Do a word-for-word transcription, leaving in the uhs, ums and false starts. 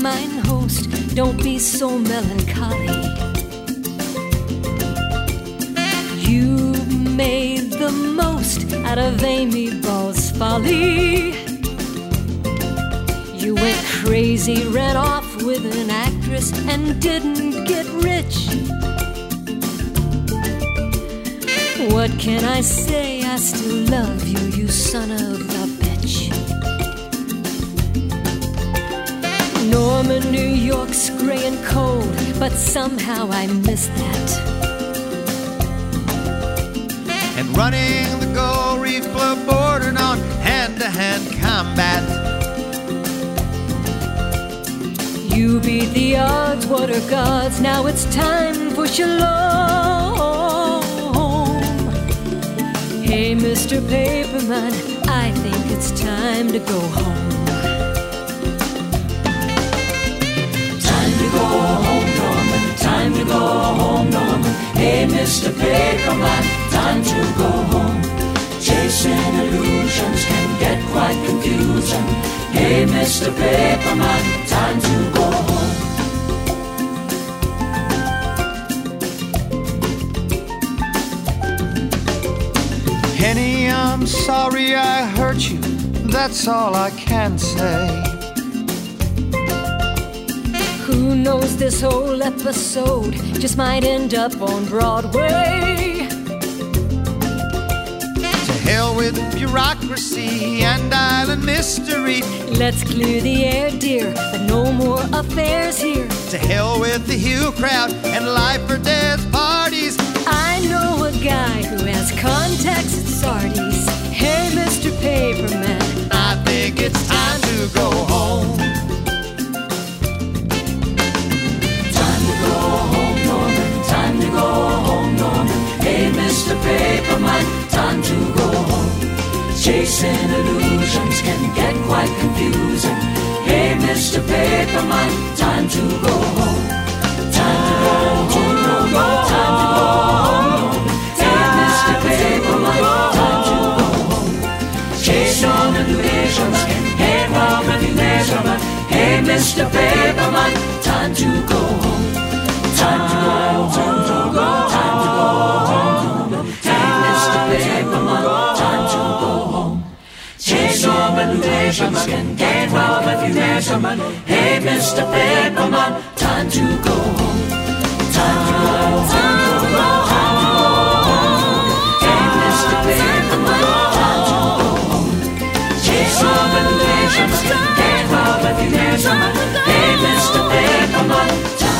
mein host, don't be so melancholy. You made the most out of Amy Ball's folly. You went crazy, ran off with an actress and didn't get rich. What can I say? I still love you, you son of a bitch. Norman, New York's gray and cold, but somehow I miss that. And running the Gold Reef Club bordering on hand-to-hand combat. You beat the odds, water gods, now it's time for shalom. Hey, Mister Paperman, I think it's time to go home. Time to go home, Norman, time to go home, Norman. Hey, Mister Paperman, time to go home. Chasing illusions can get quite confusing. Hey, Mister Paperman, time to go home. Henny, I'm sorry I hurt you, that's all I can say. Who knows, this whole episode just might end up on Broadway. To hell with bureaucracy and island mystery. Let's clear the air, dear, but no more affairs here. To hell with the Hugh crowd and life or death parties. I know a guy who has contacts at Sardi's. Hey, Mister Paperman, I think it's time to go home. Time to go home, Norman, time to go home, Norman. Hey, Mister Paperman, time to go home. Chasing illusions can get quite confusing. Hey, Mister Paperman, time to go home. Time to go home, Norman, time to go home. Hey, Mister Paperman, time to go home. Chasing illusions can get quite confusing. Hey, Mister Paperman, time to go home. Time to go home, to go, time to go home. Hey, Mister Paperman, time to go home. Chasing illusions can get quite confusing. Hey, Mister Paperman, time to go home. Time to go home, time to go, time to go home. Hey, Mister Paperman, time to go home. Chasing illusions can get quite confusing. Hey, Mister Paperman, time